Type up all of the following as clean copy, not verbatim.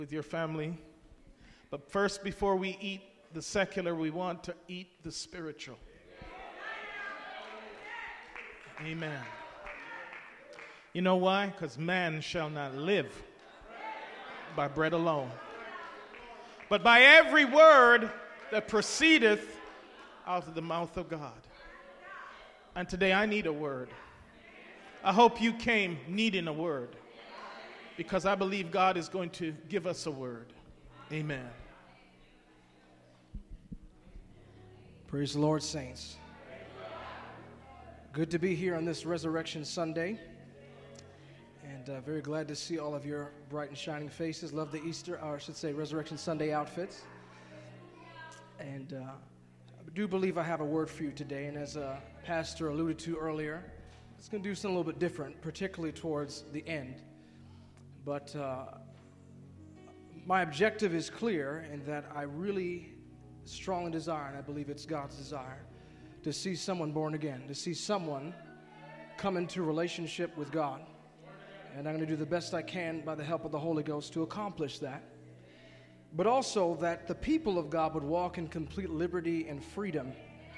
with your family. But first, before we eat the secular, we want to eat the spiritual. Amen. You know why? Because man shall not live by bread alone, but by every word that proceedeth out of the mouth of God. And today I need a word. I hope you came needing a word, because I believe God is going to give us a word. Amen. Praise the Lord, saints. Good to be here on this Resurrection Sunday. And very glad to see all of your bright and shining faces. Love the Easter, or I should say Resurrection Sunday outfits. And I do believe I have a word for you today. And as Pastor alluded to earlier, it's going to do something a little bit different, particularly towards the end. But my objective is clear in that I really strongly desire, and I believe it's God's desire, to see someone born again, to see someone come into relationship with God. And I'm going to do the best I can by the help of the Holy Ghost to accomplish that. But also that the people of God would walk in complete liberty and freedom.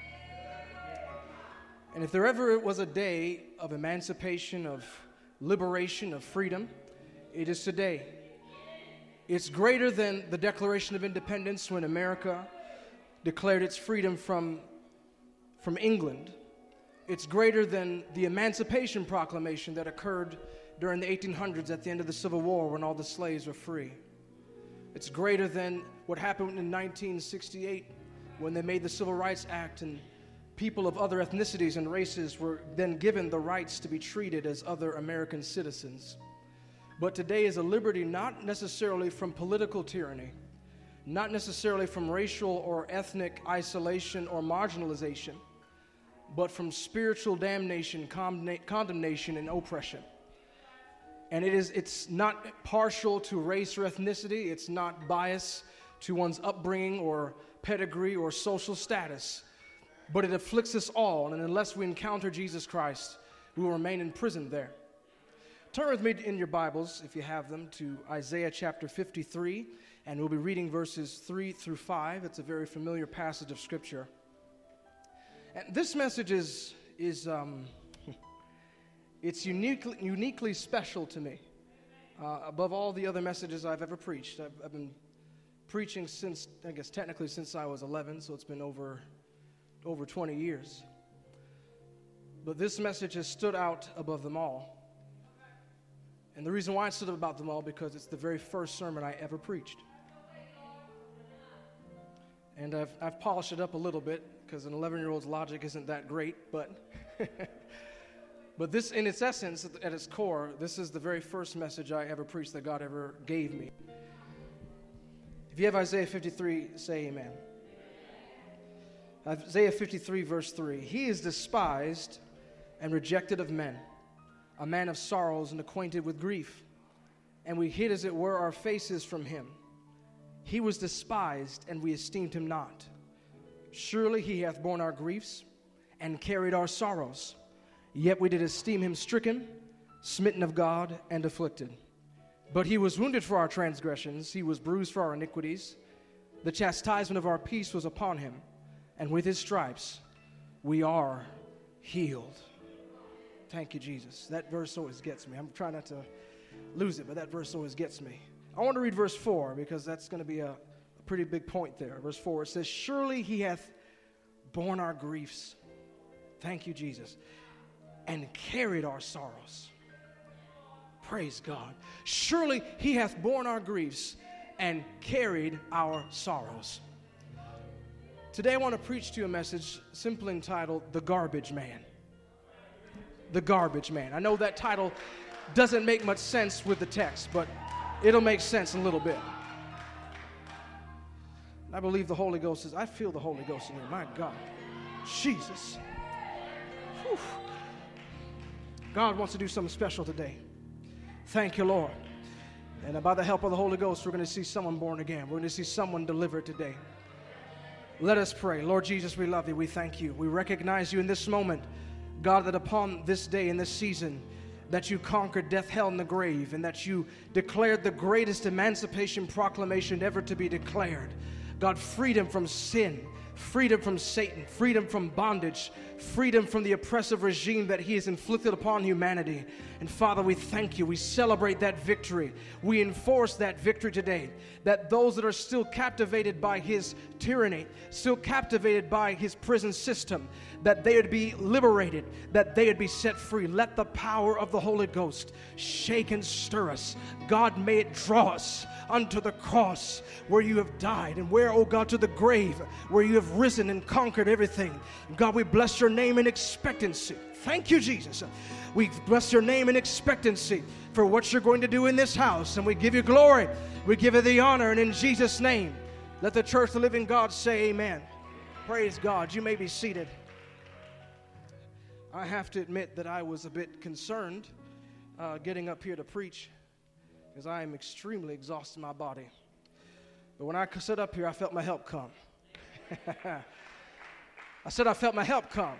And if there ever was a day of emancipation, of liberation, of freedom, it is today. It's greater than the Declaration of Independence when America declared its freedom from England. It's greater than the Emancipation Proclamation that occurred during the 1800s at the end of the Civil War when all the slaves were free. It's greater than what happened in 1968 when they made the Civil Rights Act and people of other ethnicities and races were then given the rights to be treated as other American citizens. But today is a liberty not necessarily from political tyranny, not necessarily from racial or ethnic isolation or marginalization, but from spiritual damnation, condemnation, and oppression. And it's not partial to race or ethnicity. It's not biased to one's upbringing or pedigree or social status. But it afflicts us all, and unless we encounter Jesus Christ, we will remain in prison there. Turn with me in your Bibles, if you have them, to Isaiah chapter 53, and we'll be reading verses 3 through 5. It's a very familiar passage of Scripture. And this message is it's uniquely special to me. Above all the other messages I've ever preached. I've been preaching since, I guess technically since I was 11, so it's been over 20 years. But this message has stood out above them all. And the reason why it stood out above them all, because it's the very first sermon I ever preached. And I've polished it up a little bit, because an 11-year-old's logic isn't that great, but but this, in its essence, at its core, this is the very first message I ever preached that God ever gave me. If you have Isaiah 53, say amen. Isaiah 53, verse 3. He is despised and rejected of men, a man of sorrows and acquainted with grief. And we hid, as it were, our faces from him. He was despised, and we esteemed him not. Surely he hath borne our griefs and carried our sorrows. Yet we did esteem him stricken, smitten of God, and afflicted. But he was wounded for our transgressions, he was bruised for our iniquities. The chastisement of our peace was upon him, and with his stripes we are healed. Thank you, Jesus. That verse always gets me. I'm trying not to lose it, but that verse always gets me. I want to read verse 4 because that's going to be a pretty big point there. Verse 4, it says, surely he hath borne our griefs. Thank you, Jesus. And carried our sorrows. Praise God. Surely he hath borne our griefs and carried our sorrows. Today I want to preach to you a message simply entitled, The Garbage Man. The Garbage Man. I know that title doesn't make much sense with the text, but it'll make sense a little bit. I believe the Holy Ghost I feel the Holy Ghost in here. My God. Jesus. Whew. God wants to do something special today. Thank you, Lord. And by the help of the Holy Ghost, we're going to see someone born again. We're going to see someone delivered today. Let us pray. Lord Jesus, we love you. We thank you. We recognize you in this moment, God, that upon this day, in this season, that you conquered death, hell, and the grave, and that you declared the greatest emancipation proclamation ever to be declared. God, freedom from sin, freedom from Satan, freedom from bondage, freedom from the oppressive regime that he has inflicted upon humanity. And Father, we thank you. We celebrate that victory. We enforce that victory today, that those that are still captivated by his tyranny, still captivated by his prison system, that they would be liberated, that they would be set free. Let the power of the Holy Ghost shake and stir us. God, may it draw us unto the cross where you have died, and where, oh God, to the grave where you have risen and conquered everything. God, we bless your name in expectancy. Thank you, Jesus. We bless your name in expectancy for what you're going to do in this house, and we give you glory. We give you the honor, and in Jesus' name, let the church of the living God say amen. Praise God. You may be seated. I have to admit that I was a bit concerned getting up here to preach, because I am extremely exhausted in my body. But when I sat up here, I felt my help come. I said I felt my help come.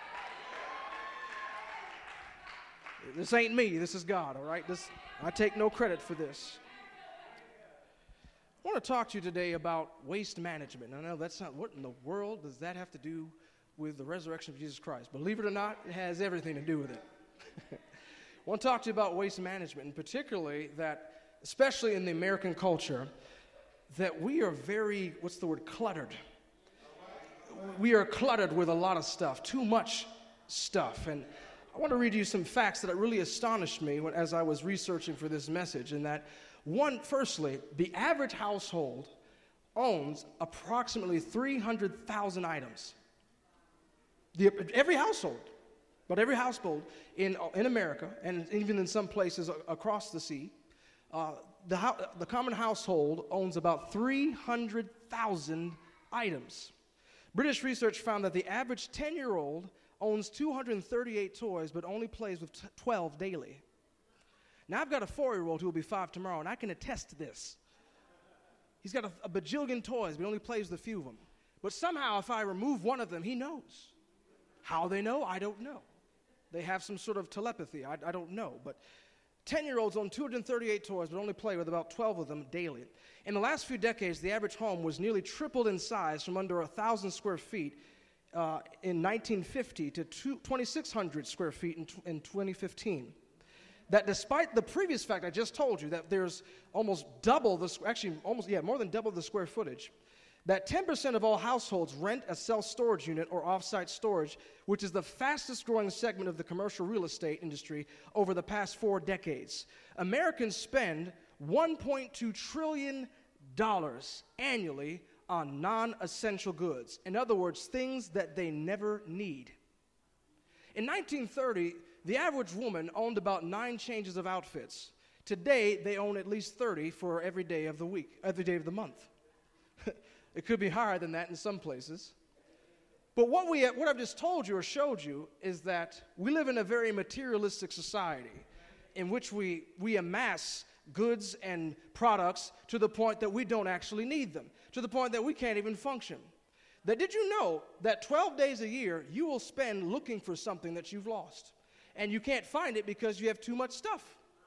This ain't me. This is God, all right? I take no credit for this. I want to talk to you today about waste management. I know that's not, what in the world does that have to do with the resurrection of Jesus Christ? Believe it or not, it has everything to do with it. I want to talk to you about waste management, and particularly that, especially in the American culture, that we are very, cluttered. We are cluttered with a lot of stuff, too much stuff. And I want to read you some facts that really astonished me as I was researching for this message, and that, firstly, the average household owns approximately 300,000 items. Every household in America, and even in some places across the sea, the common household owns about 300,000 items. British research found that the average 10-year-old owns 238 toys, but only plays with 12 daily. Now, I've got a 4-year-old who will be 5 tomorrow, and I can attest to this. He's got a bajillion toys, but only plays with a few of them. But somehow, if I remove one of them, he knows. How they know, I don't know. They have some sort of telepathy, I don't know. But 10-year-olds own 238 toys, but only play with about 12 of them daily. In the last few decades, the average home was nearly tripled in size from under 1,000 square feet in 1950 to 2,600 square feet in 2015. That despite the previous fact I just told you, that there's almost double more than double the square footage, that 10% of all households rent a self-storage unit or off-site storage, which is the fastest growing segment of the commercial real estate industry over the past 4 decades. Americans spend $1.2 trillion annually on non-essential goods. In other words, things that they never need. In 1930, the average woman owned about 9 changes of outfits. Today, they own at least 30 for every day of the week, every day of the month. It could be higher than that in some places. But what I've just told you or showed you is that we live in a very materialistic society in which we amass goods and products to the point that we don't actually need them, to the point that we can't even function. That did you know that 12 days a year you will spend looking for something that you've lost, and you can't find it because you have too much stuff?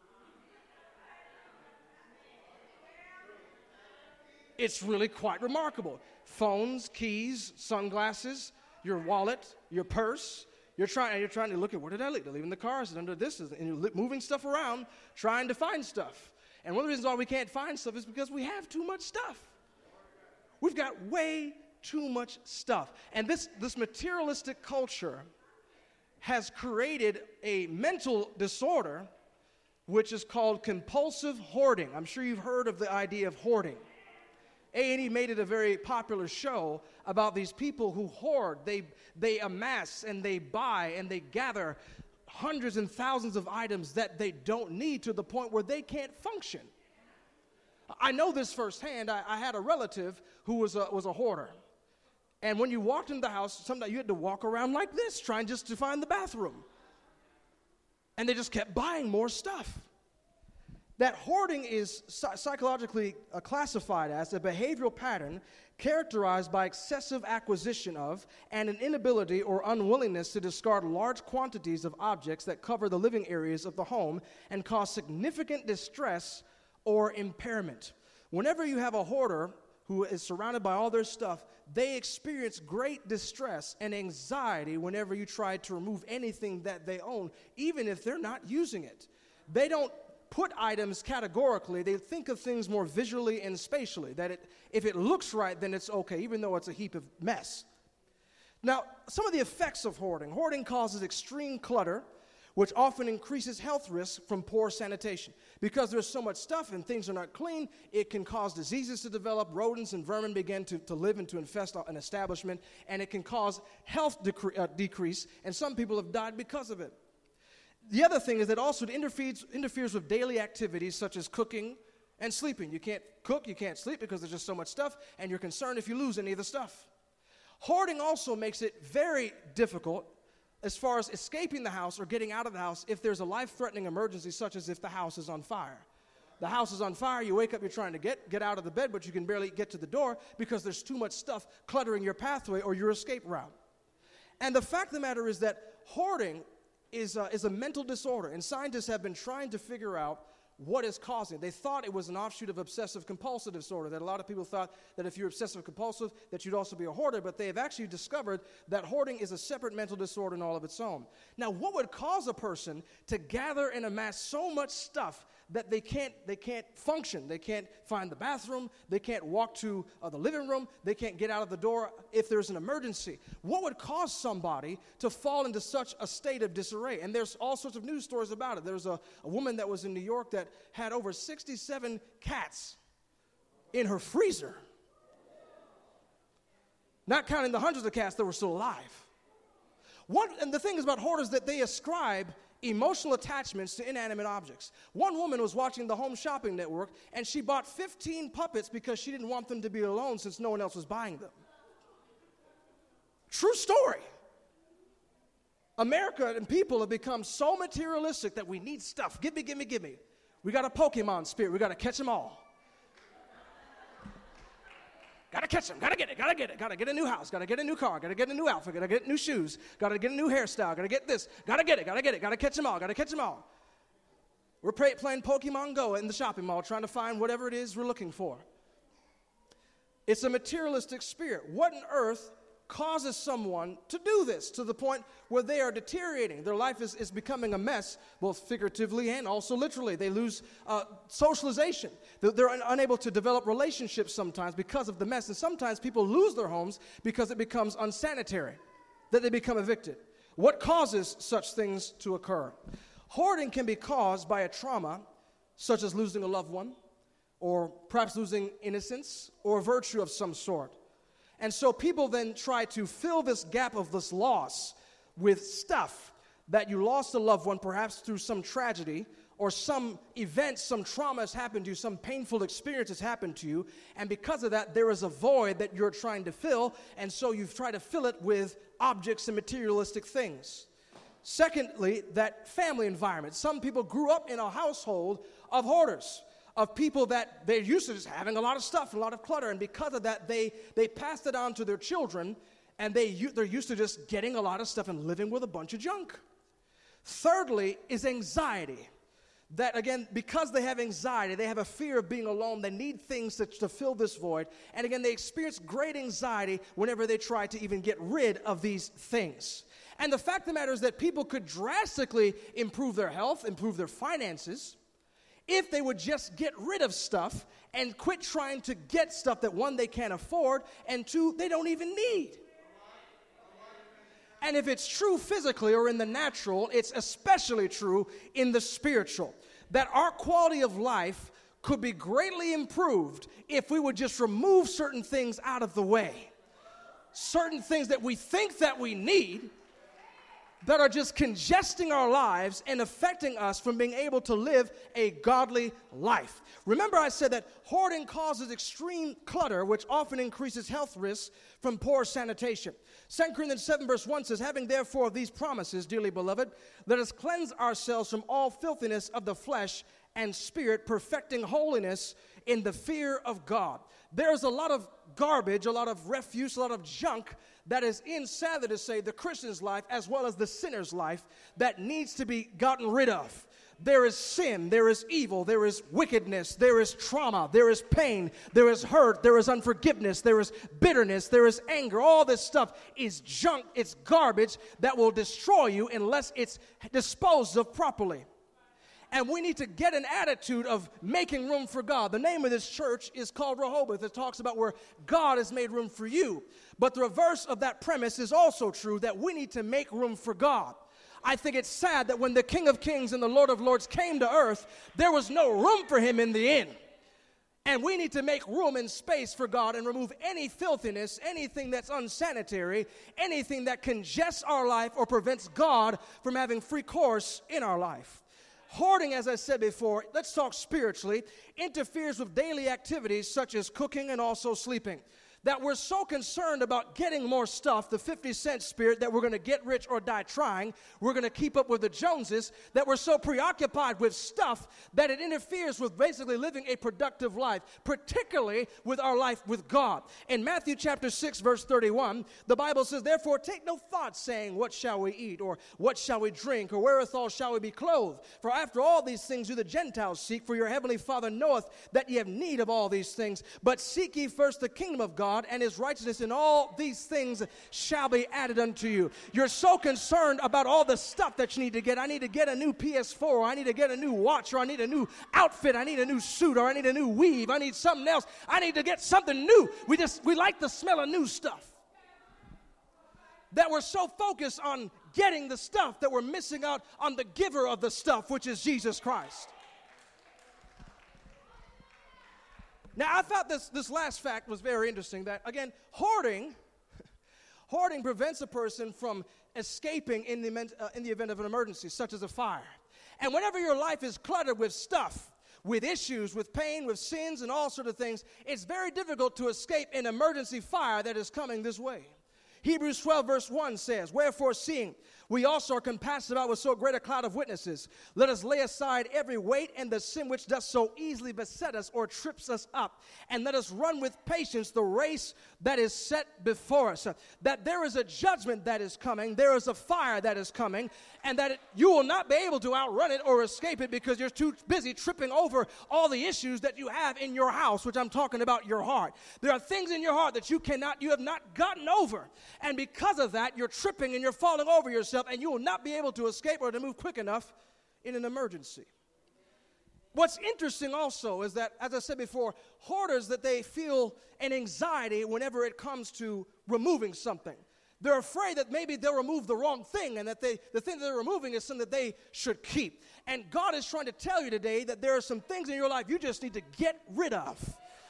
It's really quite remarkable. Phones, keys, sunglasses, your wallet, your purse. You're trying to look at, where did I leave? I leave in the car, is it under this? And you're moving stuff around, trying to find stuff. And one of the reasons why we can't find stuff is because we have too much stuff. We've got way too much stuff. And this materialistic culture has created a mental disorder which is called compulsive hoarding. I'm sure you've heard of the idea of hoarding. A&E made it a very popular show about these people who hoard. They amass and they buy and they gather hundreds and thousands of items that they don't need, to the point where they can't function. I know this firsthand. I had a relative who was a hoarder. And when you walked in the house, sometimes you had to walk around like this, trying just to find the bathroom. And they just kept buying more stuff. that hoarding is psychologically classified as a behavioral pattern characterized by excessive acquisition of and an inability or unwillingness to discard large quantities of objects that cover the living areas of the home and cause significant distress or impairment. Whenever you have a hoarder who is surrounded by all their stuff, they experience great distress and anxiety whenever you try to remove anything that they own, even if they're not using it. They don't put items categorically. They think of things more visually and spatially, that if it looks right, then it's okay, even though it's a heap of mess. Now, some of the effects of hoarding. Hoarding causes extreme clutter, which often increases health risks from poor sanitation. Because there's so much stuff and things are not clean, it can cause diseases to develop, rodents and vermin begin to live and to infest an establishment, and it can cause health decrease, and some people have died because of it. The other thing is that also it interferes with daily activities such as cooking and sleeping. You can't cook, you can't sleep because there's just so much stuff, and you're concerned if you lose any of the stuff. Hoarding also makes it very difficult as far as escaping the house or getting out of the house if there's a life-threatening emergency, such as if the house is on fire. The house is on fire, you wake up, you're trying to get out of the bed, but you can barely get to the door because there's too much stuff cluttering your pathway or your escape route. And the fact of the matter is that hoarding is a mental disorder, and scientists have been trying to figure out what is causing it. They thought it was an offshoot of obsessive-compulsive disorder, that a lot of people thought that if you're obsessive-compulsive, that you'd also be a hoarder, but they have actually discovered that hoarding is a separate mental disorder in all of its own. Now, what would cause a person to gather and amass so much stuff that they can't function? They can't find the bathroom, they can't walk to the living room, they can't get out of the door if there's an emergency. What would cause somebody to fall into such a state of disarray? And there's all sorts of news stories about it. There's a woman that was in New York that had over 67 cats in her freezer, not counting the hundreds of cats that were still alive. And the thing is about hoarders that they ascribe emotional attachments to inanimate objects. One woman was watching the Home Shopping Network, and she bought 15 puppets because she didn't want them to be alone since no one else was buying them. True story. America and people have become so materialistic that we need stuff. Give me, give me, give me. We got a Pokemon spirit. We got to catch them all. Got to catch them. Got to get it. Got to get it. Got to get a new house. Got to get a new car. Got to get a new outfit. Got to get new shoes. Got to get a new hairstyle. Got to get this. Got to get it. Got to get it. Got to catch them all. Got to catch them all. We're playing Pokemon Go in the shopping mall trying to find whatever it is we're looking for. It's a materialistic spirit. What on earth causes someone to do this to the point where they are deteriorating? Their life is becoming a mess, both figuratively and also literally. They lose socialization. They're unable to develop relationships sometimes because of the mess. And sometimes people lose their homes because it becomes unsanitary, that they become evicted. What causes such things to occur? Hoarding can be caused by a trauma, such as losing a loved one, or perhaps losing innocence or virtue of some sort. And so people then try to fill this gap of this loss with stuff that you lost a loved one, perhaps through some tragedy or some event, some trauma has happened to you, some painful experience has happened to you, and because of that, there is a void that you're trying to fill, and so you've tried to fill it with objects and materialistic things. Secondly, that family environment. Some people grew up in a household of hoarders, of people that they're used to just having a lot of stuff, a lot of clutter, and because of that, they passed it on to their children, and they're used to just getting a lot of stuff and living with a bunch of junk. Thirdly is anxiety. That, again, because they have anxiety, they have a fear of being alone, they need things to fill this void, and again, they experience great anxiety whenever they try to even get rid of these things. And the fact of the matter is that people could drastically improve their health, improve their finances, if they would just get rid of stuff and quit trying to get stuff that, one, they can't afford, and two, they don't even need. And if it's true physically or in the natural, it's especially true in the spiritual. That our quality of life could be greatly improved if we would just remove certain things out of the way. Certain things that we think that we need that are just congesting our lives and affecting us from being able to live a godly life. Remember, I said that hoarding causes extreme clutter, which often increases health risks from poor sanitation. 2 Corinthians 7 verse 1 says, having therefore these promises, dearly beloved, let us cleanse ourselves from all filthiness of the flesh and spirit, perfecting holiness in the fear of God. There's a lot of garbage, a lot of refuse, a lot of junk that is in, sadly to say, the Christian's life as well as the sinner's life that needs to be gotten rid of. There is sin, there is evil, there is wickedness, there is trauma, there is pain, there is hurt, there is unforgiveness, there is bitterness, there is anger. All this stuff is junk, it's garbage that will destroy you unless it's disposed of properly. And we need to get an attitude of making room for God. The name of this church is called Rehoboth. It talks about where God has made room for you. But the reverse of that premise is also true, that we need to make room for God. I think it's sad that when the King of Kings and the Lord of Lords came to earth, there was no room for him in the inn. And we need to make room and space for God and remove any filthiness, anything that's unsanitary, anything that congests our life or prevents God from having free course in our life. Hoarding, as I said before, let's talk spiritually, interferes with daily activities such as cooking and also sleeping. That we're so concerned about getting more stuff, the 50-cent spirit, that we're going to get rich or die trying, we're going to keep up with the Joneses, that we're so preoccupied with stuff that it interferes with basically living a productive life, particularly with our life with God. In Matthew chapter 6, verse 31, the Bible says, "Therefore take no thought, saying, what shall we eat, or what shall we drink, or wherewithal shall we be clothed? For after all these things do the Gentiles seek, for your heavenly Father knoweth that ye have need of all these things. But seek ye first the kingdom of God and his righteousness, and all these things shall be added unto you." You're so concerned about all the stuff that you need to get. I need to get a new PS4, or I need to get a new watch, or I need a new outfit, I need a new suit, or I need a new weave, I need something else, I need to get something new. We like the smell of new stuff. That we're so focused on getting the stuff that we're missing out on the giver of the stuff, which is Jesus Christ. Now, I thought this last fact was very interesting, that, again, hoarding prevents a person from escaping in the event of an emergency, such as a fire. And whenever your life is cluttered with stuff, with issues, with pain, with sins, and all sorts of things, it's very difficult to escape an emergency fire that is coming this way. Hebrews 12, verse 1 says, "Wherefore, seeing we also are compassed about with so great a cloud of witnesses, let us lay aside every weight and the sin which does so easily beset us or trips us up, and let us run with patience the race that is set before us." That there is a judgment that is coming, there is a fire that is coming, and that you will not be able to outrun it or escape it because you're too busy tripping over all the issues that you have in your house, which I'm talking about your heart. There are things in your heart that you have not gotten over, and because of that, you're tripping and you're falling over yourself, and you will not be able to escape or to move quick enough in an emergency. What's interesting also is that, as I said before, hoarders, that they feel an anxiety whenever it comes to removing something. They're afraid that maybe they'll remove the wrong thing, and that the thing that they're removing is something that they should keep. And God is trying to tell you today that there are some things in your life you just need to get rid of.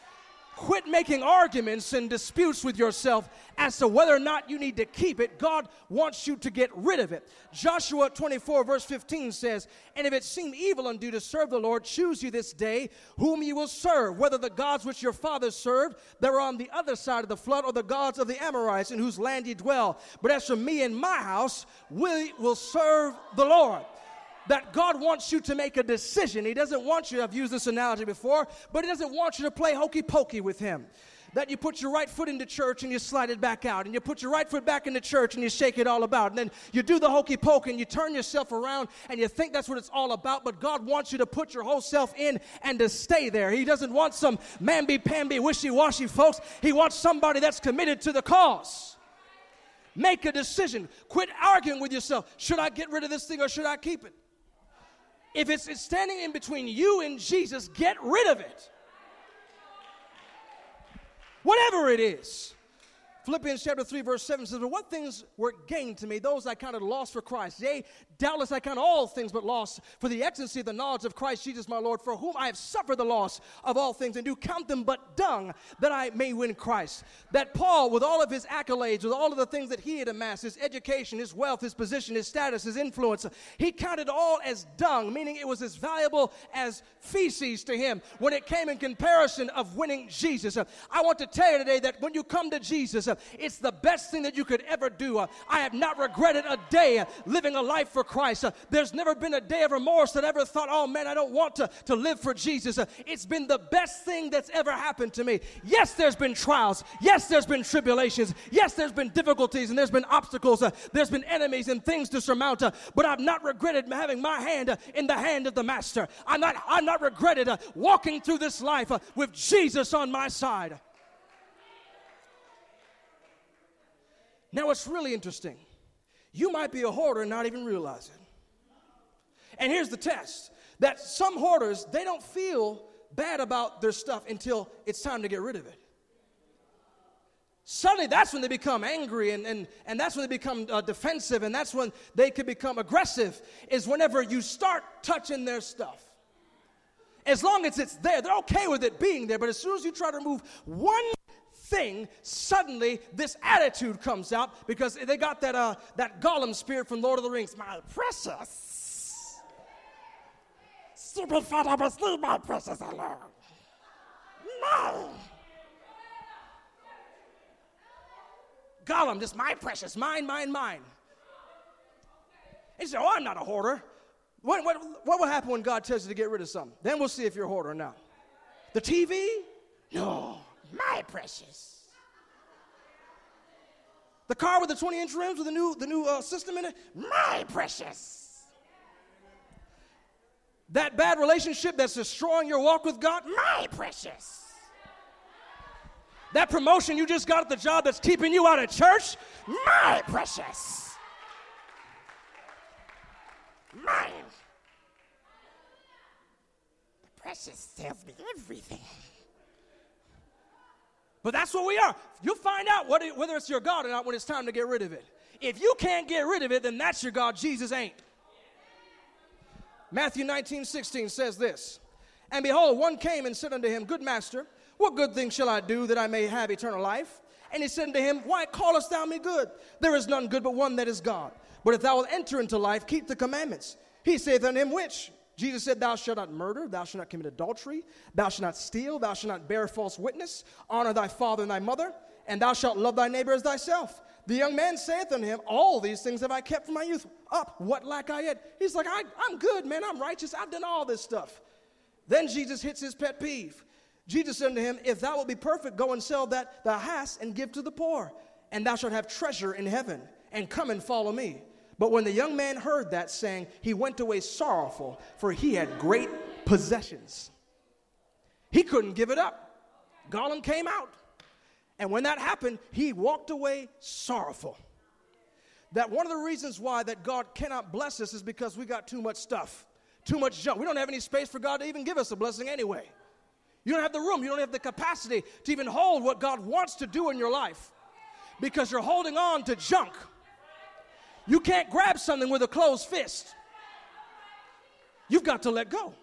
Quit making arguments and disputes with yourself as to whether or not you need to keep it. God wants you to get rid of it. Joshua 24, verse 15 says, "And if it seem evil unto you to serve the Lord, choose you this day whom you will serve, whether the gods which your fathers served that were on the other side of the flood, or the gods of the Amorites in whose land ye dwell. But as for me and my house, we will serve the Lord." That God wants you to make a decision. He doesn't want you, I've used this analogy before, but he doesn't want you to play hokey pokey with him. That you put your right foot into church and you slide it back out, and you put your right foot back into church and you shake it all about, and then you do the hokey pokey and you turn yourself around and you think that's what it's all about, but God wants you to put your whole self in and to stay there. He doesn't want some mamby-pamby, wishy-washy folks. He wants somebody that's committed to the cause. Make a decision. Quit arguing with yourself. Should I get rid of this thing or should I keep it? If it's standing in between you and Jesus, get rid of it. Whatever it is. Philippians chapter 3, verse 7 says, "But what things were gained to me, those I counted loss for Christ. Yea, doubtless I count all things but loss for the excellency of the knowledge of Christ Jesus my Lord, for whom I have suffered the loss of all things, and do count them but dung, that I may win Christ." That Paul, with all of his accolades, with all of the things that he had amassed, his education, his wealth, his position, his status, his influence, he counted all as dung, meaning it was as valuable as feces to him when it came in comparison of winning Jesus. I want to tell you today that when you come to Jesus, It's the best thing that you could ever do. I have not regretted a day living a life for Christ. There's never been a day of remorse that I ever thought, oh man, I don't want to live for Jesus. It's been the best thing that's ever happened to me. Yes, there's been trials. Yes, there's been tribulations. Yes, there's been difficulties and there's been obstacles. There's been enemies and things to surmount. But I've not regretted having my hand in the hand of the Master. I'm not regretted walking through this life with Jesus on my side. Now, it's really interesting. You might be a hoarder and not even realize it. And here's the test, that some hoarders, they don't feel bad about their stuff until it's time to get rid of it. Suddenly, that's when they become angry, and that's when they become defensive, and that's when they can become aggressive, is whenever you start touching their stuff. As long as it's there, they're okay with it being there, but as soon as you try to remove one thing, suddenly this attitude comes out, because they got that Gollum spirit from Lord of the Rings. My precious. Stupid fat abbas, leave my precious alone. No. Gollum, just my precious, mine. And you say, oh, I'm not a hoarder. What will happen when God tells you to get rid of something? Then we'll see if you're a hoarder or not. The TV? No, my precious. The car with the 20-inch rims with the new system in it? My precious. That bad relationship that's destroying your walk with God? My precious. That promotion you just got at the job that's keeping you out of church? My precious. Mine. The precious tells me everything. But that's what we are. You'll find out whether it's your God or not when it's time to get rid of it. If you can't get rid of it, then that's your God. Jesus ain't. Matthew 19:16 says this, and behold, one came and said unto him, Good master, what good thing shall I do that I may have eternal life? And he said unto him, Why callest thou me good? There is none good but one, that is God. But if thou wilt enter into life, keep the commandments. He saith unto him, Which? Jesus said, Thou shalt not murder, thou shalt not commit adultery, thou shalt not steal, thou shalt not bear false witness, honor thy father and thy mother, and thou shalt love thy neighbor as thyself. The young man saith unto him, All these things have I kept from my youth up. What lack I yet? He's like, I'm good, man. I'm righteous. I've done all this stuff. Then Jesus hits his pet peeve. Jesus said unto him, If thou wilt be perfect, go and sell that thou hast and give to the poor, and thou shalt have treasure in heaven, and come and follow me. But when the young man heard that saying, he went away sorrowful, for he had great possessions. He couldn't give it up. Gollum came out. And when that happened, he walked away sorrowful. That one of the reasons why that God cannot bless us is because we got too much stuff, too much junk. We don't have any space for God to even give us a blessing anyway. You don't have the room. You don't have the capacity to even hold what God wants to do in your life because you're holding on to junk. You can't grab something with a closed fist. You've got to let go.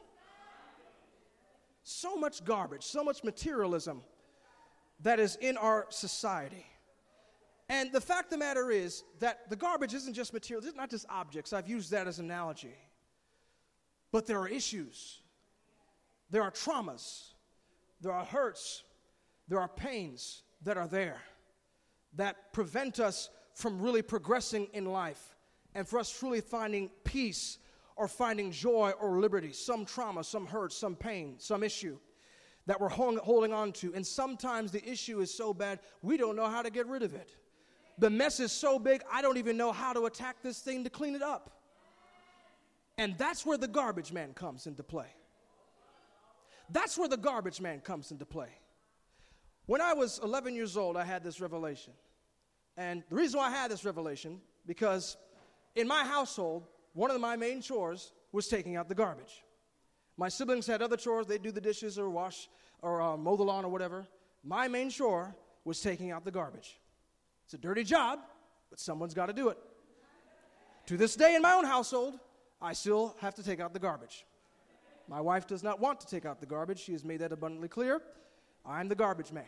So much garbage, so much materialism that is in our society. And the fact of the matter is that the garbage isn't just material, it's not just objects. I've used that as an analogy. But there are issues. There are traumas. There are hurts. There are pains that are there that prevent us from really progressing in life and for us truly finding peace or finding joy or liberty. Some trauma, some hurt, some pain, some issue that we're holding on to. And sometimes the issue is so bad, we don't know how to get rid of it. The mess is so big, I don't even know how to attack this thing to clean it up. And that's where the garbage man comes into play. That's where the garbage man comes into play. When I was 11 years old, I had this revelation. And the reason why I had this revelation, because in my household, one of my main chores was taking out the garbage. My siblings had other chores. They'd do the dishes or wash or mow the lawn or whatever. My main chore was taking out the garbage. It's a dirty job, but someone's got to do it. To this day in my own household, I still have to take out the garbage. My wife does not want to take out the garbage. She has made that abundantly clear. I'm the garbage man.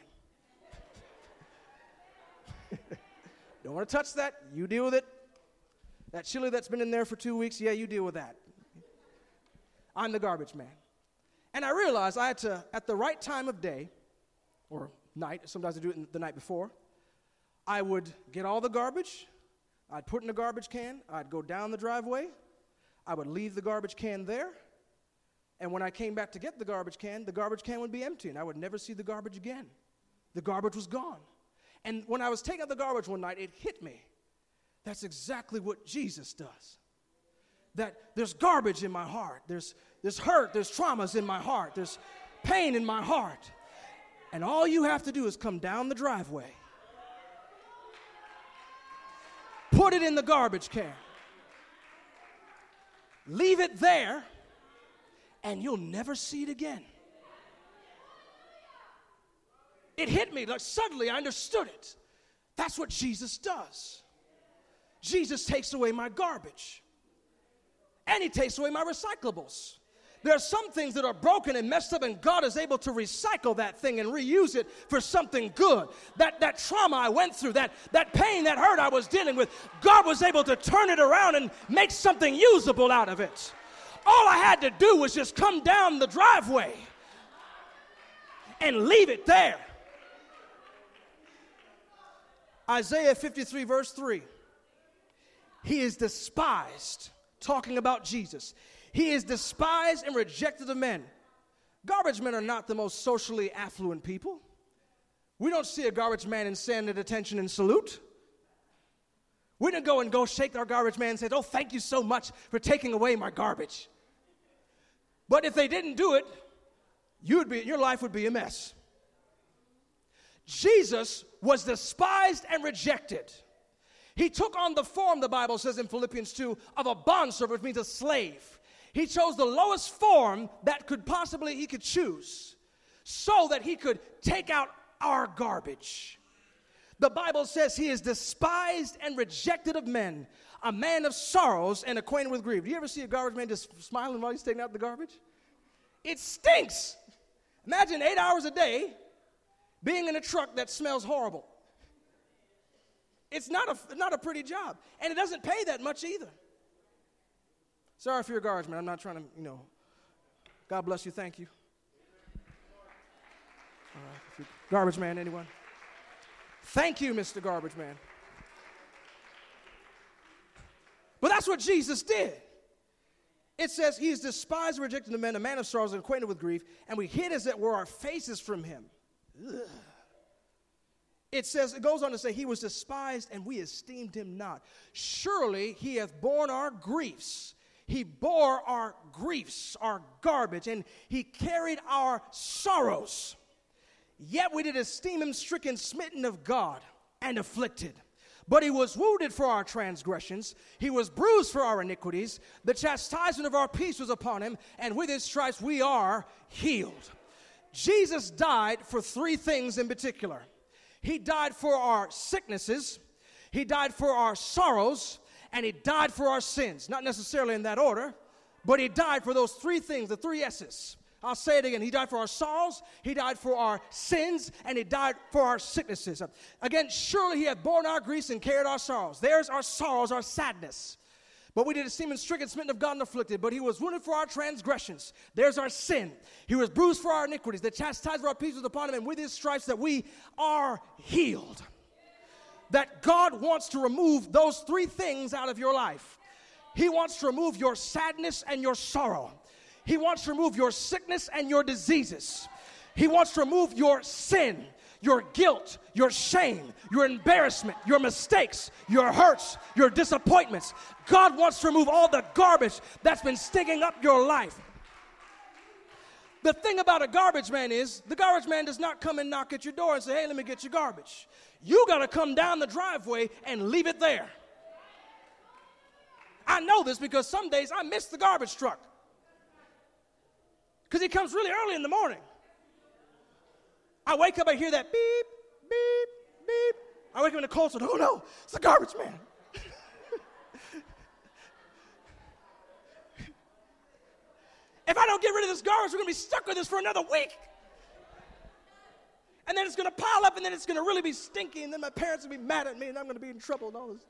Don't want to touch that. You deal with it. That chili that's been in there for 2 weeks, yeah, you deal with that. I'm the garbage man. And I realized I had to, at the right time of day, or night, sometimes I do it the night before, I would get all the garbage, I'd put in a garbage can, I'd go down the driveway, I would leave the garbage can there, and when I came back to get the garbage can would be empty, and I would never see the garbage again. The garbage was gone. And when I was taking out the garbage one night, it hit me. That's exactly what Jesus does. That there's garbage in my heart. There's hurt, there's traumas in my heart, there's pain in my heart. And all you have to do is come down the driveway, put it in the garbage can, leave it there, and you'll never see it again. It hit me, like suddenly I understood it. That's what Jesus does. Jesus takes away my garbage. And he takes away my recyclables. There are some things that are broken and messed up, and God is able to recycle that thing and reuse it for something good. That trauma I went through, that pain, that hurt I was dealing with, God was able to turn it around and make something usable out of it. All I had to do was just come down the driveway and leave it there. Isaiah 53 verse 3. He is despised, talking about Jesus. He is despised and rejected of men. Garbage men are not the most socially affluent people. We don't see a garbage man and stand at attention and salute. We don't go shake our garbage man and say, "Oh, thank you so much for taking away my garbage." But if they didn't do it, your life would be a mess. Jesus was despised and rejected. He took on the form, the Bible says in Philippians 2, of a bondservant, which means a slave. He chose the lowest form that he could choose, so that he could take out our garbage. The Bible says he is despised and rejected of men, a man of sorrows and acquainted with grief. Do you ever see a garbage man just smiling while he's taking out the garbage? It stinks. Imagine 8 hours a day being in a truck that smells horrible. It's not a pretty job. And it doesn't pay that much either. Sorry if you're a garbage man. I'm not trying to, God bless you. Thank you. All right. Garbage man, anyone? Thank you, Mr. Garbage Man. But that's what Jesus did. It says he is despised and rejected of men, a man of sorrows and acquainted with grief, and we hid as it were our faces from him. Ugh. It goes on to say, he was despised and we esteemed him not. Surely he hath borne our griefs. He bore our griefs, our garbage, and he carried our sorrows. Yet we did esteem him stricken, smitten of God, and afflicted. But he was wounded for our transgressions. He was bruised for our iniquities. The chastisement of our peace was upon him, and with his stripes we are healed. Jesus died for three things in particular. He died for our sicknesses, he died for our sorrows, and he died for our sins. Not necessarily in that order, but he died for those three things, the three S's. I'll say it again. He died for our sorrows, he died for our sins, and he died for our sicknesses. Again, surely he hath borne our griefs and carried our sorrows. There's our sorrows, our sadness. But we did esteem him stricken, smitten of God, and afflicted. But he was wounded for our transgressions. There's our sin. He was bruised for our iniquities. The chastisement of our peace was upon him, and with his stripes that we are healed. That God wants to remove those three things out of your life. He wants to remove your sadness and your sorrow. He wants to remove your sickness and your diseases. He wants to remove your sin, your guilt, your shame, your embarrassment, your mistakes, your hurts, your disappointments. God wants to remove all the garbage that's been stinking up your life. The thing about a garbage man is, the garbage man does not come and knock at your door and say, "Hey, let me get your garbage." You got to come down the driveway and leave it there. I know this because some days I miss the garbage truck. Because he comes really early in the morning. I wake up, I hear that beep, beep, beep. I wake up in the cold sweat. Oh no, it's the garbage man. If I don't get rid of this garbage, we're going to be stuck with this for another week. And then it's going to pile up, and then it's going to really be stinky, and then my parents will be mad at me, and I'm going to be in trouble and all this.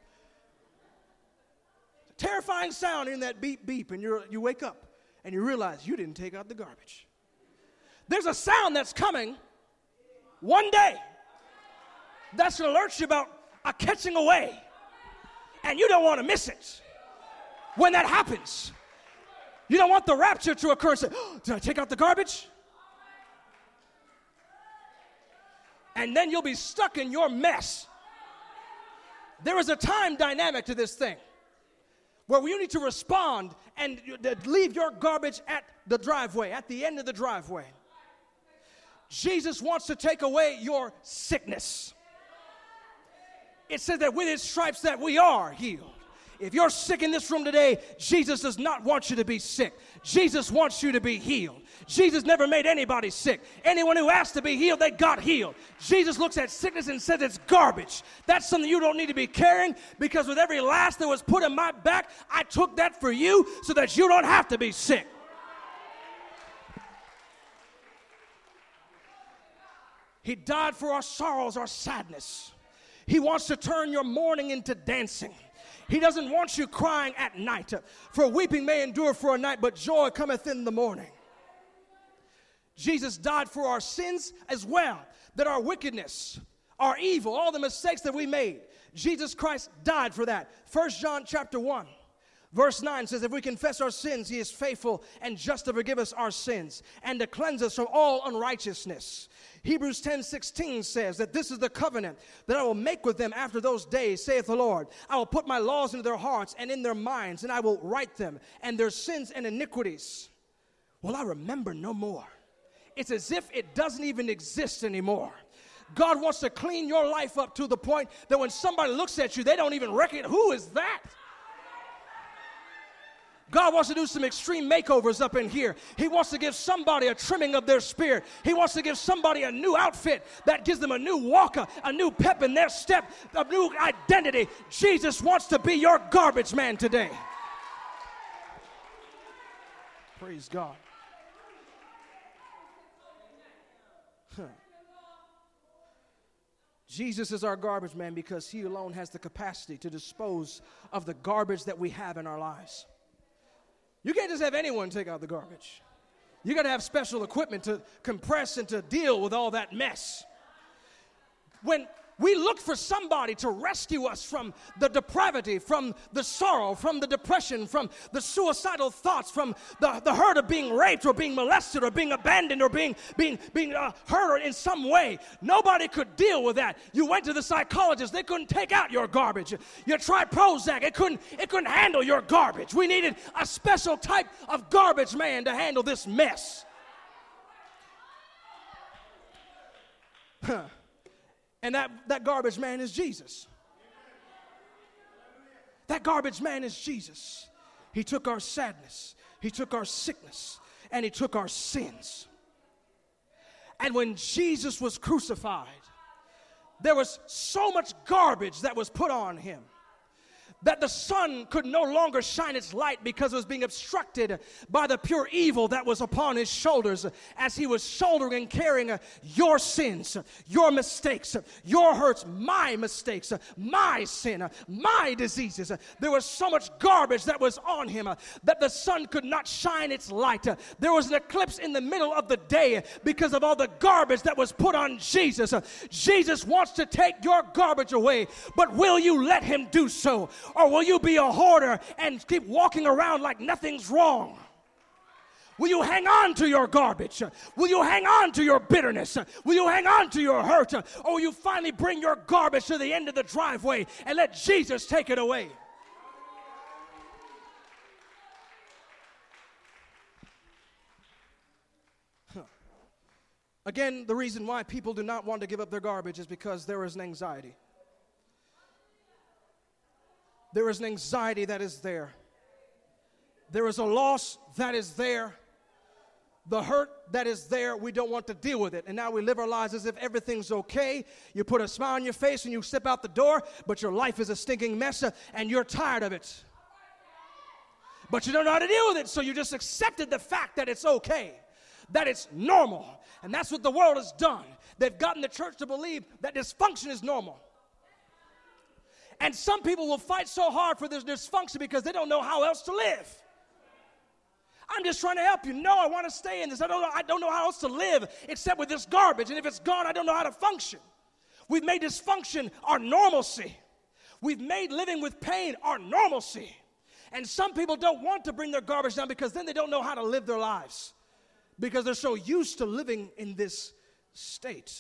It's a terrifying sound in that beep, beep, and you wake up, and you realize you didn't take out the garbage. There's a sound that's coming one day that's going to alert you about are catching away, and you don't want to miss it. When that happens, you don't want the rapture to occur and say, oh, did I take out the garbage? And then you'll be stuck in your mess. There is a time dynamic to this thing where you need to respond and leave your garbage at the driveway, at the end of the driveway. Jesus wants to take away your sickness. It says that with his stripes that we are healed. If you're sick in this room today, Jesus does not want you to be sick. Jesus wants you to be healed. Jesus never made anybody sick. Anyone who asked to be healed, they got healed. Jesus looks at sickness and says it's garbage. That's something you don't need to be carrying, because with every lash that was put in my back, I took that for you so that you don't have to be sick. He died for our sorrows, our sadness. He wants to turn your mourning into dancing. He doesn't want you crying at night. For weeping may endure for a night, but joy cometh in the morning. Jesus died for our sins as well, that our wickedness, our evil, all the mistakes that we made, Jesus Christ died for that. 1 John chapter 1. Verse 9 says, if we confess our sins, he is faithful and just to forgive us our sins and to cleanse us from all unrighteousness. Hebrews 10:16 says that this is the covenant that I will make with them after those days, saith the Lord. I will put my laws into their hearts and in their minds, and I will write them, and their sins and iniquities will I remember no more. It's as if it doesn't even exist anymore. God wants to clean your life up to the point that when somebody looks at you, they don't even recognize, who is that? God wants to do some extreme makeovers up in here. He wants to give somebody a trimming of their spirit. He wants to give somebody a new outfit that gives them a new walk, a new pep in their step, a new identity. Jesus wants to be your garbage man today. Praise God. Jesus is our garbage man because he alone has the capacity to dispose of the garbage that we have in our lives. You can't just have anyone take out the garbage. You got to have special equipment to compress and to deal with all that mess. When we look for somebody to rescue us from the depravity, from the sorrow, from the depression, from the suicidal thoughts, from the hurt of being raped or being molested or being abandoned or being hurt in some way. Nobody could deal with that. You went to the psychologist. They couldn't take out your garbage. You tried Prozac. It couldn't handle your garbage. We needed a special type of garbage man to handle this mess. And that garbage man is Jesus. That garbage man is Jesus. He took our sadness, he took our sickness, and he took our sins. And when Jesus was crucified, there was so much garbage that was put on him that the sun could no longer shine its light because it was being obstructed by the pure evil that was upon his shoulders as he was shouldering and carrying your sins, your mistakes, your hurts, my mistakes, my sin, my diseases. There was so much garbage that was on him that the sun could not shine its light. There was an eclipse in the middle of the day because of all the garbage that was put on Jesus. Jesus wants to take your garbage away, but will you let him do so? Or will you be a hoarder and keep walking around like nothing's wrong? Will you hang on to your garbage? Will you hang on to your bitterness? Will you hang on to your hurt? Or will you finally bring your garbage to the end of the driveway and let Jesus take it away? Again, the reason why people do not want to give up their garbage is because there is an anxiety. There is an anxiety that is there. There is a loss that is there. The hurt that is there, we don't want to deal with it. And now we live our lives as if everything's okay. You put a smile on your face and you step out the door, but your life is a stinking mess and you're tired of it. But you don't know how to deal with it, so you just accepted the fact that it's okay, that it's normal. And that's what the world has done. They've gotten the church to believe that dysfunction is normal. And some people will fight so hard for this dysfunction because they don't know how else to live. I'm just trying to help you. No, I want to stay in this. I don't know how else to live except with this garbage. And if it's gone, I don't know how to function. We've made dysfunction our normalcy. We've made living with pain our normalcy. And some people don't want to bring their garbage down because then they don't know how to live their lives, because they're so used to living in this state.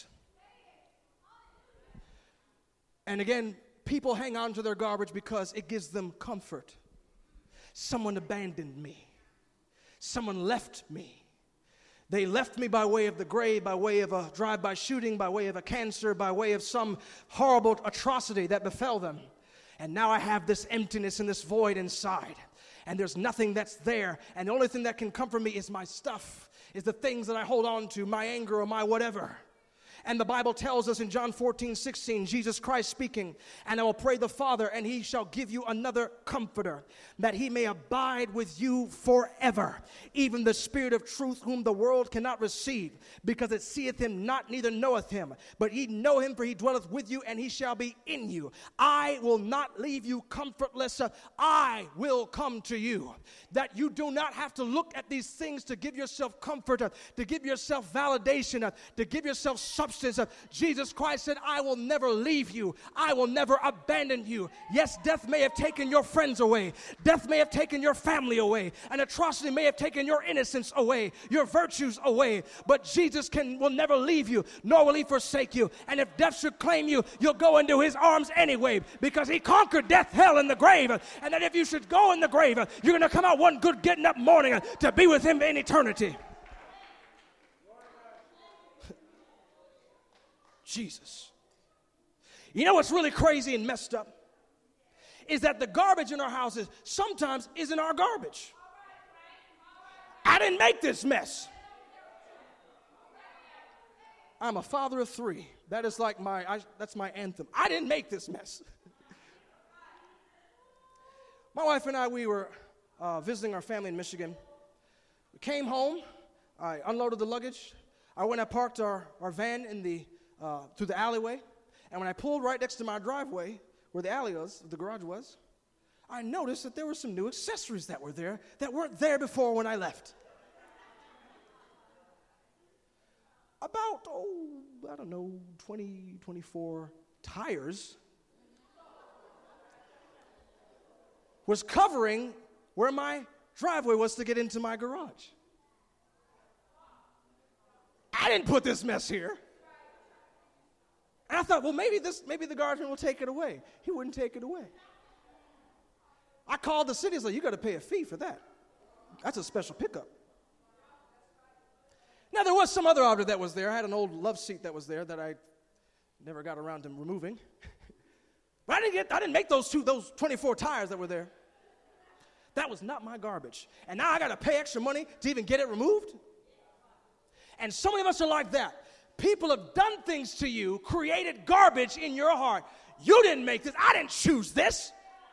And again, people hang on to their garbage because it gives them comfort. Someone abandoned me. Someone left me. They left me by way of the grave, by way of a drive-by shooting, by way of a cancer, by way of some horrible atrocity that befell them. And now I have this emptiness and this void inside. And there's nothing that's there. And the only thing that can comfort me is my stuff, is the things that I hold on to, my anger or my whatever. And the Bible tells us in John 14:16, Jesus Christ speaking, and I will pray the Father, and he shall give you another comforter, that he may abide with you forever, even the Spirit of truth, whom the world cannot receive, because it seeth him not, neither knoweth him. But ye know him, for he dwelleth with you, and he shall be in you. I will not leave you comfortless. I will come to you. That you do not have to look at these things to give yourself comfort, to give yourself validation, to give yourself substance. Jesus Christ said, I will never leave you. I will never abandon you. Yes, death may have taken your friends away. Death may have taken your family away. An atrocity may have taken your innocence away, your virtues away. But Jesus will never leave you, nor will he forsake you. And if death should claim you, you'll go into his arms anyway, because he conquered death, hell, and the grave. And that if you should go in the grave, you're going to come out one good getting up morning to be with him in eternity. Jesus. You know what's really crazy and messed up? Is that the garbage in our houses sometimes isn't our garbage. I didn't make this mess. I'm a father of 3. That is like that's my anthem. I didn't make this mess. My wife and I, we were visiting our family in Michigan. We came home. I unloaded the luggage. I went and parked our van in through the alleyway, and when I pulled right next to my driveway, where the alley was, the garage was, I noticed that there were some new accessories that were there that weren't there before when I left. About, 20, 24 tires was covering where my driveway was to get into my garage. I didn't put this mess here. And I thought, well, maybe the guardsman will take it away. He wouldn't take it away. I called the city and said, you got to pay a fee for that. That's a special pickup. Now, there was some other object that was there. I had an old love seat that was there that I never got around to removing. But I didn't make those 24 tires that were there. That was not my garbage. And now I got to pay extra money to even get it removed? And so many of us are like that. People have done things to you, created garbage in your heart. You didn't make this. I didn't choose this.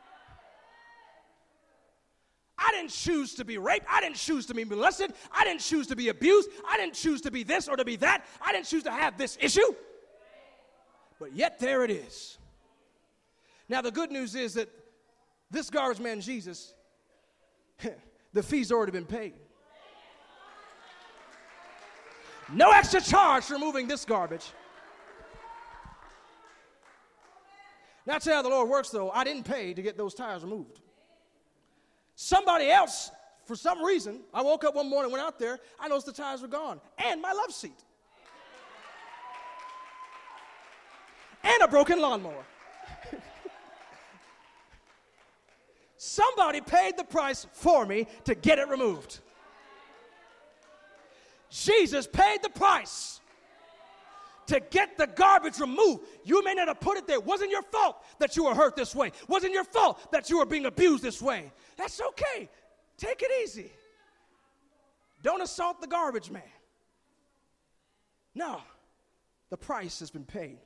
I didn't choose to be raped. I didn't choose to be molested. I didn't choose to be abused. I didn't choose to be this or to be that. I didn't choose to have this issue. But yet there it is. Now the good news is that this garbage man, Jesus, the fee's already been paid. No extra charge for removing this garbage. Now, tell you how the Lord works, though. I didn't pay to get those tires removed. Somebody else, for some reason, I woke up one morning, went out there, I noticed the tires were gone, and my love seat. And a broken lawnmower. Somebody paid the price for me to get it removed. Jesus paid the price to get the garbage removed. You may not have put it there. It wasn't your fault that you were hurt this way. It wasn't your fault that you were being abused this way. That's okay. Take it easy. Don't assault the garbage man. No, the price has been paid.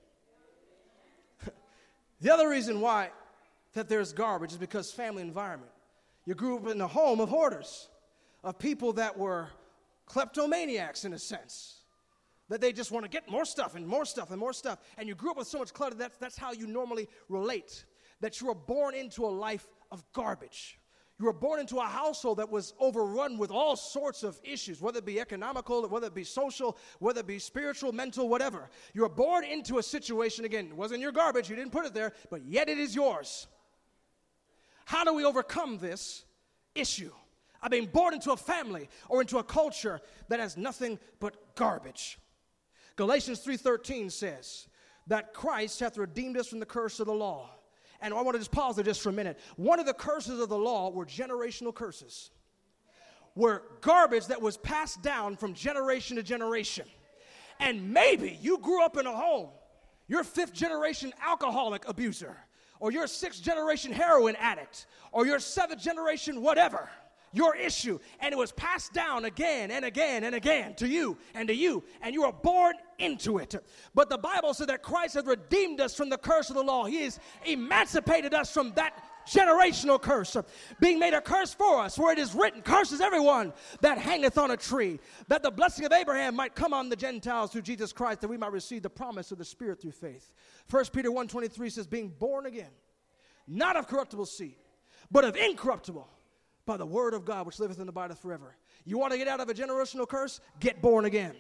The other reason why that there's garbage is because family environment. You grew up in a home of hoarders, of people that were kleptomaniacs in a sense, that they just want to get more stuff and more stuff and more stuff. And you grew up with so much clutter, that's how you normally relate, that you were born into a life of garbage. You were born into a household that was overrun with all sorts of issues, whether it be economical, whether it be social, whether it be spiritual, mental, whatever. You were born into a situation, again, it wasn't your garbage, you didn't put it there, but yet it is yours. How do we overcome this issue? Of being born into a family or into a culture that has nothing but garbage. Galatians 3:13 says that Christ hath redeemed us from the curse of the law. And I want to just pause there just for a minute. One of the curses of the law were generational curses. Were garbage that was passed down from generation to generation. And maybe you grew up in a home, you're 5th generation alcoholic abuser, or you're 6th generation heroin addict, or you're 7th generation whatever. Your issue, and it was passed down again and again and again to you, and you were born into it. But the Bible said that Christ has redeemed us from the curse of the law. He has emancipated us from that generational curse, being made a curse for us, for it is written, curses everyone that hangeth on a tree, that the blessing of Abraham might come on the Gentiles through Jesus Christ, that we might receive the promise of the Spirit through faith. 1 Peter 1:23 says, being born again, not of corruptible seed, but of incorruptible, by the word of God, which liveth and abideth forever. You want to get out of a generational curse? Get born again.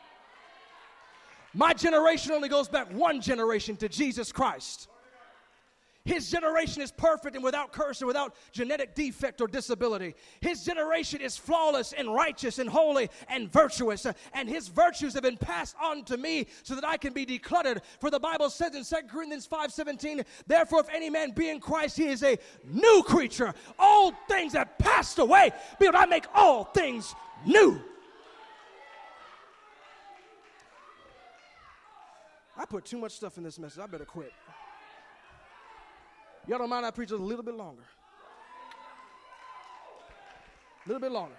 My generation only goes back one generation to Jesus Christ. His generation is perfect and without curse and without genetic defect or disability. His generation is flawless and righteous and holy and virtuous. And his virtues have been passed on to me so that I can be decluttered. For the Bible says in 2 Corinthians 5:17, therefore if any man be in Christ, he is a new creature. Old things have passed away. Behold, I make all things new. I put too much stuff in this message. I better quit. Y'all don't mind I preach a little bit longer. A little bit longer.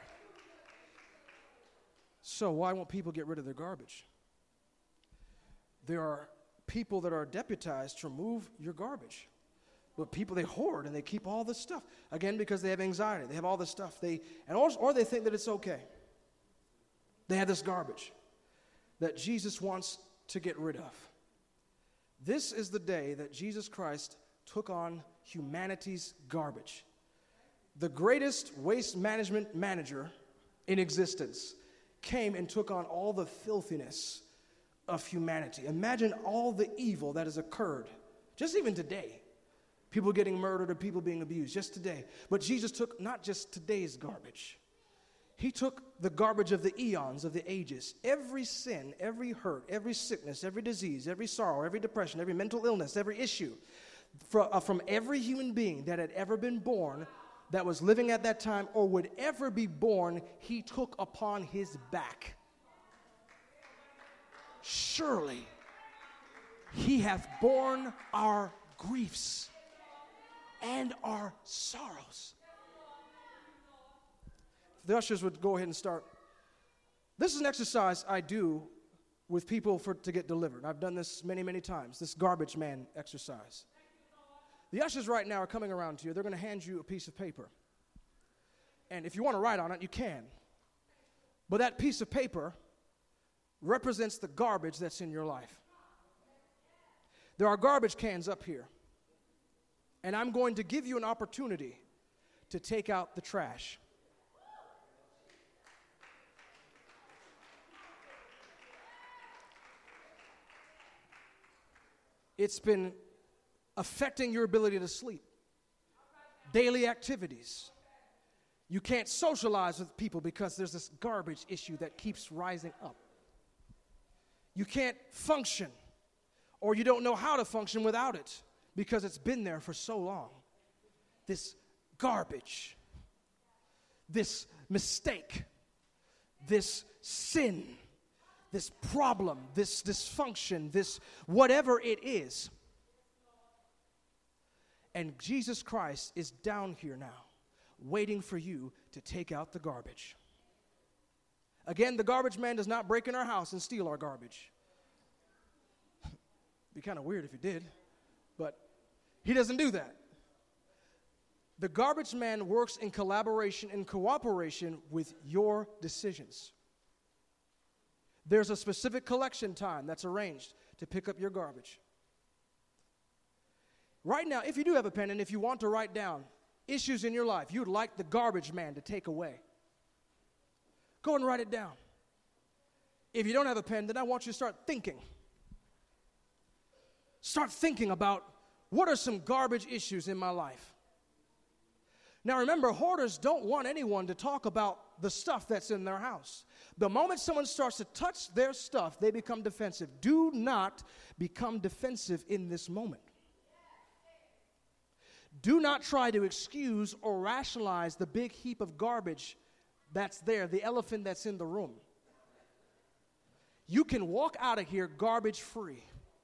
So why won't people get rid of their garbage? There are people that are deputized to remove your garbage. But people, they hoard and they keep all this stuff. Again, because they have anxiety. They have all this stuff. Or they think that it's okay. They have this garbage that Jesus wants to get rid of. This is the day that Jesus Christ took on humanity's garbage. The greatest waste management manager in existence came and took on all the filthiness of humanity. Imagine all the evil that has occurred, just even today. People getting murdered or people being abused, just today. But Jesus took not just today's garbage. He took the garbage of the eons, of the ages. Every sin, every hurt, every sickness, every disease, every sorrow, every depression, every mental illness, every issue, from every human being that had ever been born, that was living at that time, or would ever be born, he took upon his back. Surely he hath borne our griefs and our sorrows. If the ushers would go ahead and start. This is an exercise I do with people to get delivered. I've done this many, many times, this garbage man exercise. The ushers right now are coming around to you. They're going to hand you a piece of paper. And if you want to write on it, you can. But that piece of paper represents the garbage that's in your life. There are garbage cans up here. And I'm going to give you an opportunity to take out the trash. It's been affecting your ability to sleep. Daily activities. You can't socialize with people because there's this garbage issue that keeps rising up. You can't function, or you don't know how to function without it because it's been there for so long. This garbage, this mistake, this sin, this problem, this dysfunction, this whatever it is. And Jesus Christ is down here now, waiting for you to take out the garbage. Again, the garbage man does not break in our house and steal our garbage. It'd be kind of weird if he did, but he doesn't do that. The garbage man works in collaboration and cooperation with your decisions. There's a specific collection time that's arranged to pick up your garbage. Right now, if you do have a pen and if you want to write down issues in your life you'd like the garbage man to take away? Go and write it down. If you don't have a pen, then I want you to start thinking. Start thinking about what are some garbage issues in my life. Now remember, hoarders don't want anyone to talk about the stuff that's in their house. The moment someone starts to touch their stuff, they become defensive. Do not become defensive in this moment. Do not try to excuse or rationalize the big heap of garbage that's there, the elephant that's in the room. You can walk out of here garbage free.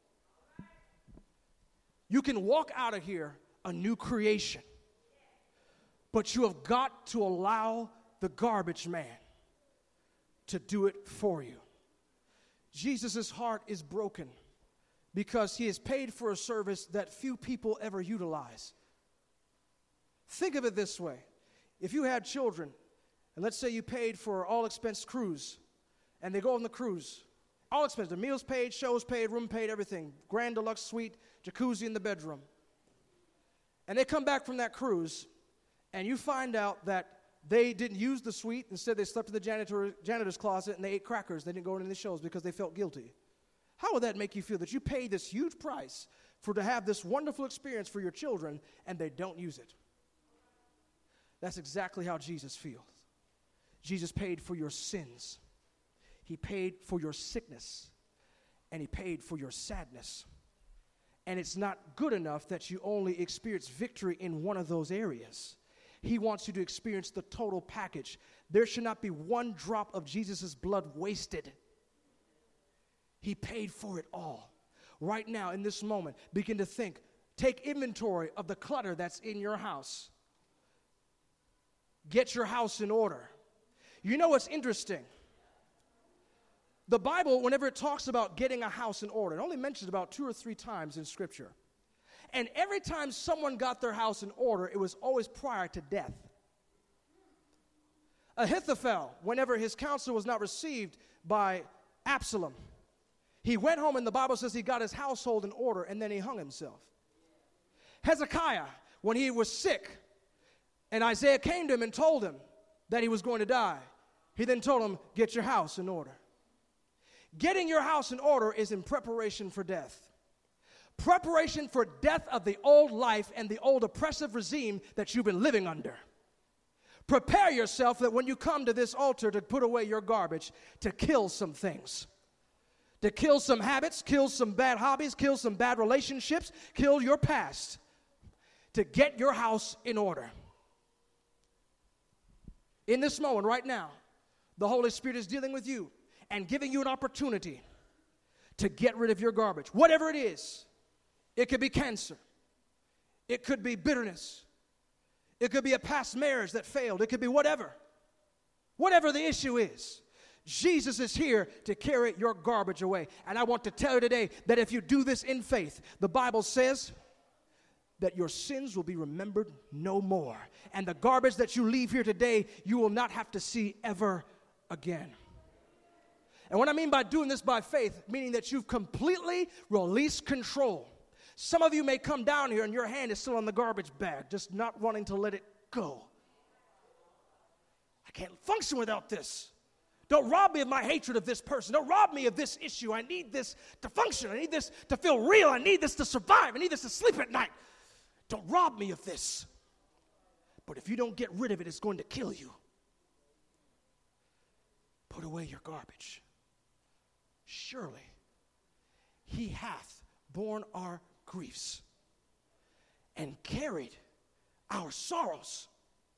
You can walk out of here a new creation. But you have got to allow the garbage man to do it for you. Jesus' heart is broken because he has paid for a service that few people ever utilize. Think of it this way. If you had children, and let's say you paid for all-expense cruise, and they go on the cruise, all expense, the meals paid, shows paid, room paid, everything, grand deluxe suite, jacuzzi in the bedroom. And they come back from that cruise, and you find out that they didn't use the suite. Instead, they slept in the janitor's closet, and they ate crackers. They didn't go into the shows because they felt guilty. How would that make you feel that you paid this huge price to have this wonderful experience for your children, and they don't use it? That's exactly how Jesus feels. Jesus paid for your sins. He paid for your sickness, and he paid for your sadness. And it's not good enough that you only experience victory in one of those areas. He wants you to experience the total package. There should not be one drop of Jesus' blood wasted. He paid for it all. Right now, in this moment, begin to think. Take inventory of the clutter that's in your house. Get your house in order. You know what's interesting? The Bible, whenever it talks about getting a house in order, it only mentions about 2 or 3 times in Scripture. And every time someone got their house in order, it was always prior to death. Ahithophel, whenever his counsel was not received by Absalom, he went home and the Bible says he got his household in order and then he hung himself. Hezekiah, when he was sick and Isaiah came to him and told him that he was going to die, he then told him, get your house in order. Getting your house in order is in preparation for death. Preparation for death of the old life and the old oppressive regime that you've been living under. Prepare yourself that when you come to this altar to put away your garbage, to kill some things. To kill some habits, kill some bad hobbies, kill some bad relationships, kill your past. To get your house in order. In this moment right now, the Holy Spirit is dealing with you and giving you an opportunity to get rid of your garbage. Whatever it is. It could be cancer. It could be bitterness. It could be a past marriage that failed. It could be whatever. Whatever the issue is. Jesus is here to carry your garbage away. And I want to tell you today that if you do this in faith, the Bible says that your sins will be remembered no more. And the garbage that you leave here today, you will not have to see ever again. And what I mean by doing this by faith, meaning that you've completely released control. Some of you may come down here and your hand is still on the garbage bag, just not wanting to let it go. I can't function without this. Don't rob me of my hatred of this person. Don't rob me of this issue. I need this to function. I need this to feel real. I need this to survive. I need this to sleep at night. Don't rob me of this. But if you don't get rid of it, it's going to kill you. Put away your garbage. Surely he hath borne our griefs and carried our sorrows.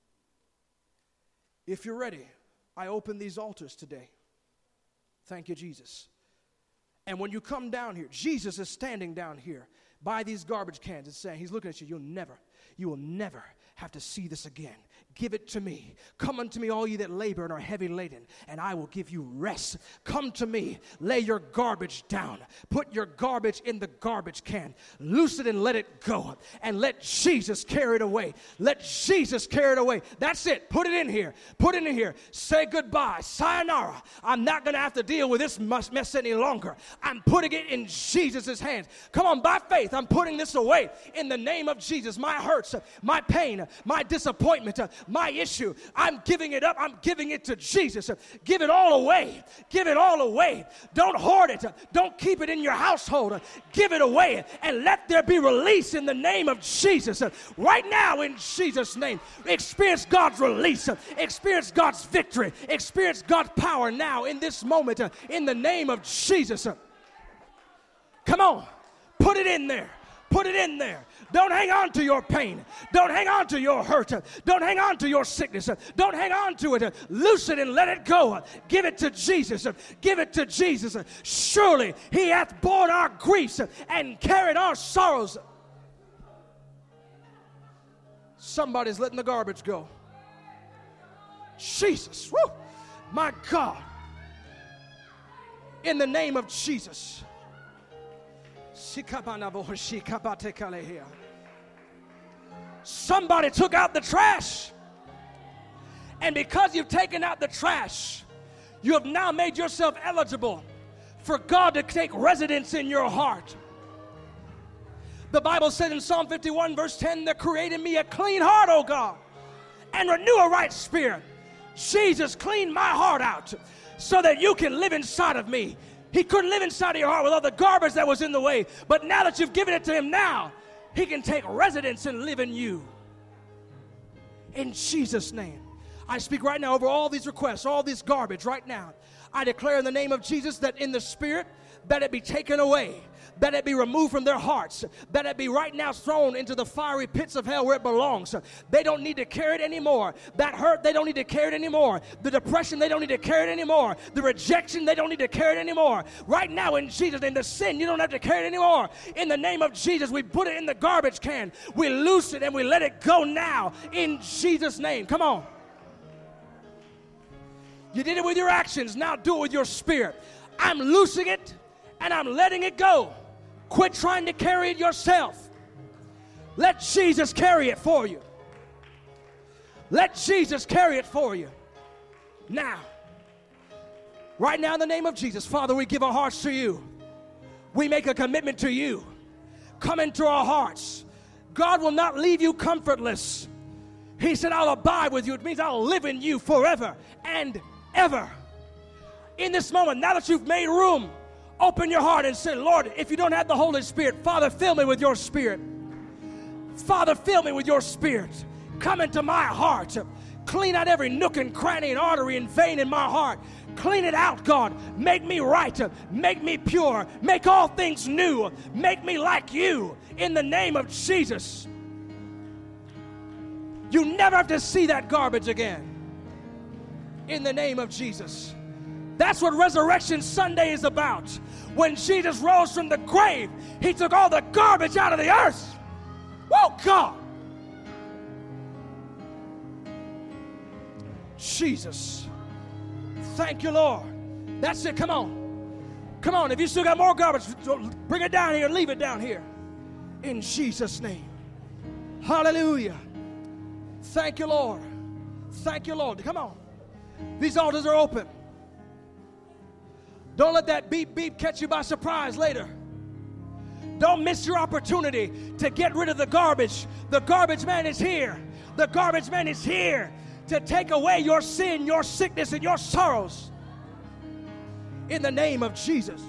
If you're ready, I open these altars today. Thank you, Jesus. And when you come down here, Jesus is standing down here by these garbage cans and saying, he's looking at you, you will never have to see this again. give it to me. Come unto me, all ye that labor and are heavy laden, and I will give you rest. Come to me, lay your garbage down. Put your garbage in the garbage can. Loose it and let it go. And let Jesus carry it away. Let Jesus carry it away. That's it. Put it in here. Put it in here. Say goodbye. Sayonara. I'm not going to have to deal with this mess any longer. I'm putting it in Jesus' hands. Come on, by faith, I'm putting this away in the name of Jesus. My hurts, my pain, my disappointment, my issue, I'm giving it up. I'm giving it to Jesus. Give it all away. Give it all away. Don't hoard it. Don't keep it in your household. Give it away and let there be release in the name of Jesus. Right now, in Jesus' name, experience God's release. Experience God's victory. Experience God's power now in this moment in the name of Jesus. Come on. Put it in there. Put it in there. Don't hang on to your pain. Don't hang on to your hurt. Don't hang on to your sickness. Don't hang on to it. Loose it and let it go. Give it to Jesus. Give it to Jesus. Surely he hath borne our griefs and carried our sorrows. Somebody's letting the garbage go. Jesus. Woo. My God. In the name of Jesus. Somebody took out the trash. And because you've taken out the trash, you have now made yourself eligible for God to take residence in your heart. The Bible said in Psalm 51 verse 10, that created me a clean heart, O God, and renew a right spirit. Jesus, clean my heart out so that you can live inside of me. He couldn't live inside of your heart with all the garbage that was in the way. But now that you've given it to him, now he can take residence and live in you. In Jesus' name. I speak right now over all these requests, all this garbage right now. I declare in the name of Jesus that in the spirit, that it be taken away, that it be removed from their hearts, that it be right now thrown into the fiery pits of hell where it belongs. They don't need to carry it anymore. That hurt, they don't need to carry it anymore. The depression, they don't need to carry it anymore. The rejection, they don't need to carry it anymore. Right now in Jesus' name, the sin, you don't have to carry it anymore. In the name of Jesus, we put it in the garbage can. We loose it and we let it go now in Jesus' name. Come on. You did it with your actions. Now do it with your spirit. I'm loosing it and I'm letting it go. Quit trying to carry it yourself. Let Jesus carry it for you. Let Jesus carry it for you. Now, right now in the name of Jesus, Father, we give our hearts to you. We make a commitment to you. Come into our hearts. God will not leave you comfortless. He said, I'll abide with you. It means I'll live in you forever and ever. In this moment, now that you've made room, open your heart and say, Lord, if you don't have the Holy Spirit, Father, fill me with your Spirit. Father, fill me with your Spirit. Come into my heart. Clean out every nook and cranny and artery and vein in my heart. Clean it out, God. Make me right. Make me pure. Make all things new. Make me like you in the name of Jesus. You never have to see that garbage again. In the name of Jesus. That's what Resurrection Sunday is about. When Jesus rose from the grave, he took all the garbage out of the earth. Whoa, God. Jesus. Thank you, Lord. That's it. Come on. Come on. If you still got more garbage, bring it down here. Leave it down here. In Jesus' name. Hallelujah. Thank you, Lord. Thank you, Lord. Come on. These altars are open. Don't let that beep, beep catch you by surprise later. Don't miss your opportunity to get rid of the garbage. The garbage man is here. The garbage man is here to take away your sin, your sickness, and your sorrows. In the name of Jesus.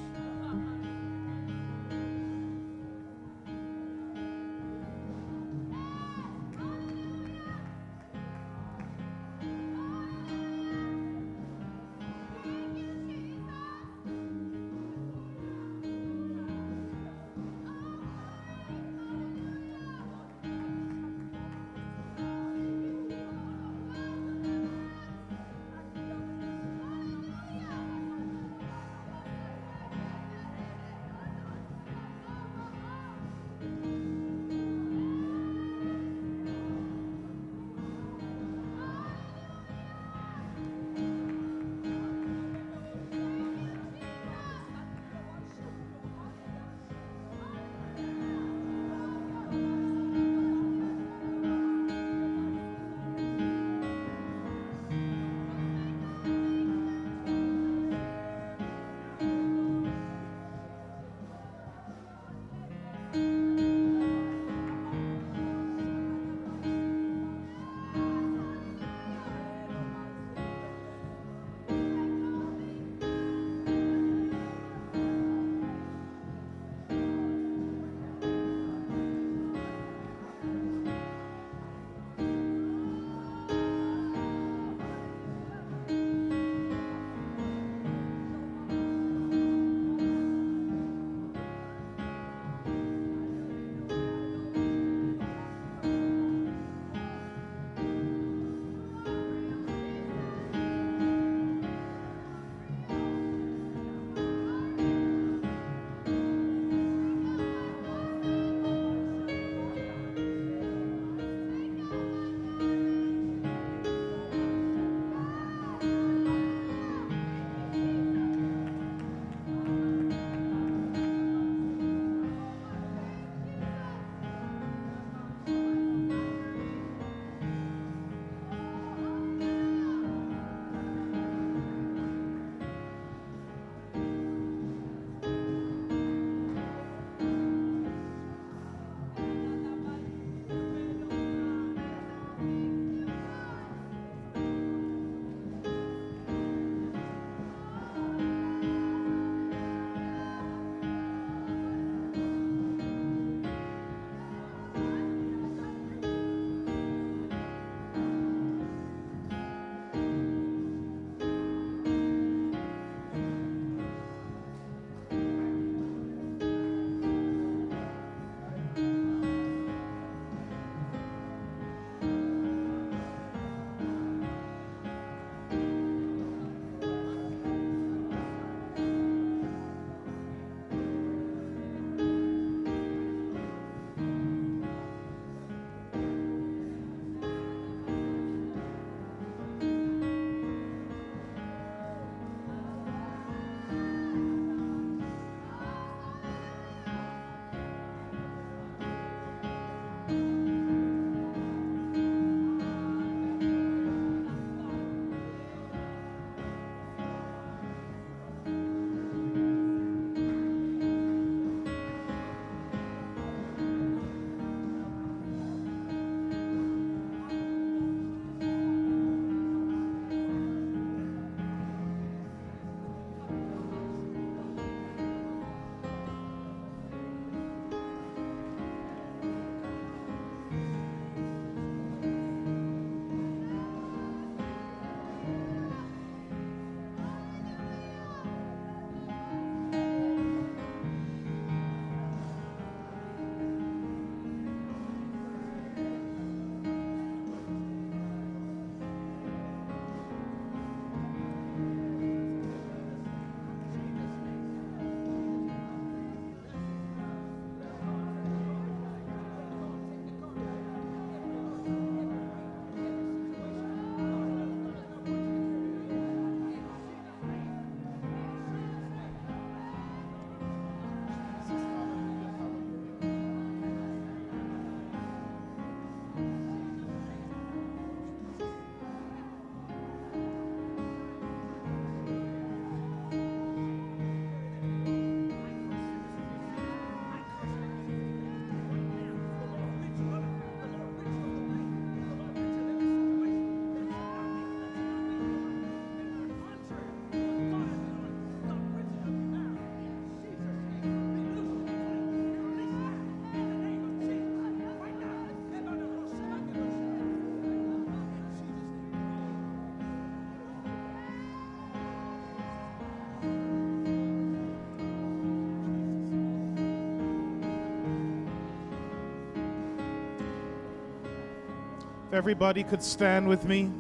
If everybody could stand with me.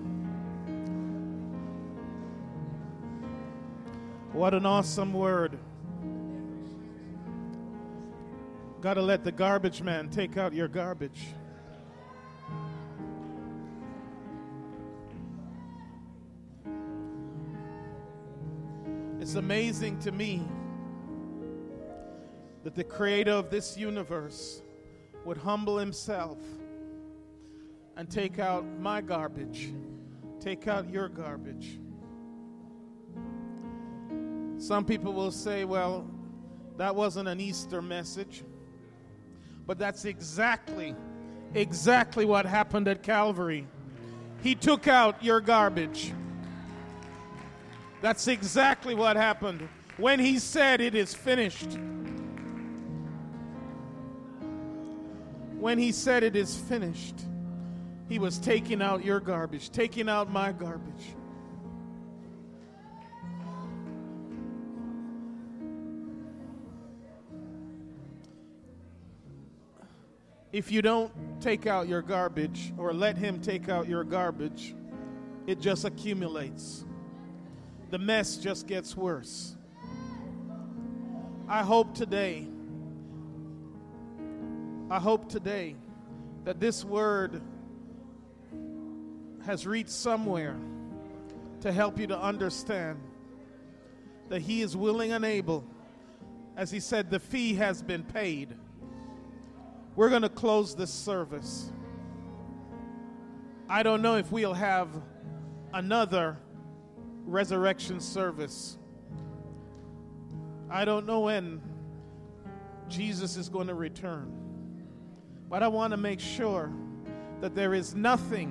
What an awesome word. Got to let the garbage man take out your garbage. It's amazing to me that the creator of this universe would humble himself and take out my garbage, take out your garbage. Some people will say, well, that wasn't an Easter message. But that's exactly what happened at Calvary. He took out your garbage. That's exactly what happened when he said it is finished. When he said it is finished, he was taking out your garbage, taking out my garbage. If you don't take out your garbage or let him take out your garbage, it just accumulates. The mess just gets worse. I hope today that this word has reached somewhere to help you to understand that he is willing and able. As he said, the fee has been paid. We're going to close this service. I don't know if we'll have another resurrection service. I don't know when Jesus is going to return. But I want to make sure that there is nothing,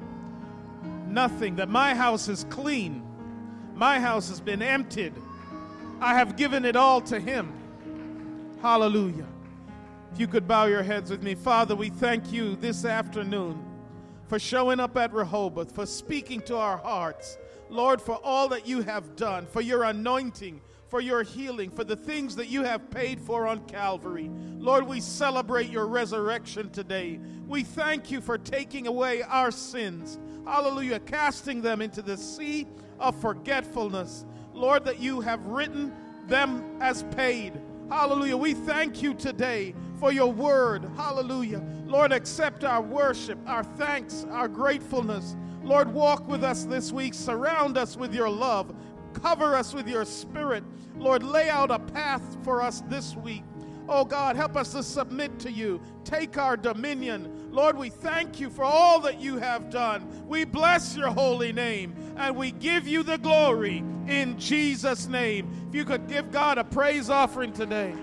that my house is clean. My house has been emptied. I have given it all to him. Hallelujah. If you could bow your heads with me. Father, we thank you this afternoon for showing up at Rehoboth, for speaking to our hearts. Lord, for all that you have done, for your anointing, for your healing, for the things that you have paid for on Calvary. Lord, we celebrate your resurrection today. We thank you for taking away our sins. Hallelujah, casting them into the sea of forgetfulness. Lord, that you have written them as paid. Hallelujah, we thank you today for your word. Hallelujah. Lord, accept our worship, our thanks, our gratefulness. Lord, walk with us this week. Surround us with your love. Cover us with your spirit. Lord, lay out a path for us this week. Oh God, help us to submit to you. Take our dominion. Lord, we thank you for all that you have done. We bless your holy name and we give you the glory in Jesus' name. If you could give God a praise offering today.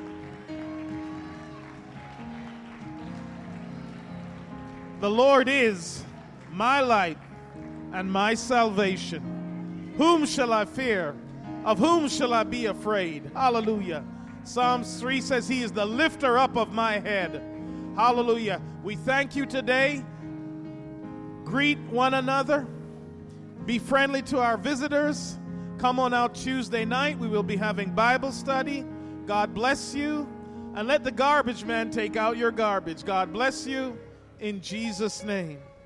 The Lord is my light and my salvation. Whom shall I fear? Of whom shall I be afraid? Hallelujah. Psalms 3 says he is the lifter up of my head. Hallelujah. We thank you today. Greet one another. Be friendly to our visitors. Come on out Tuesday night. We will be having Bible study. God bless you. And let the garbage man take out your garbage. God bless you in Jesus' name.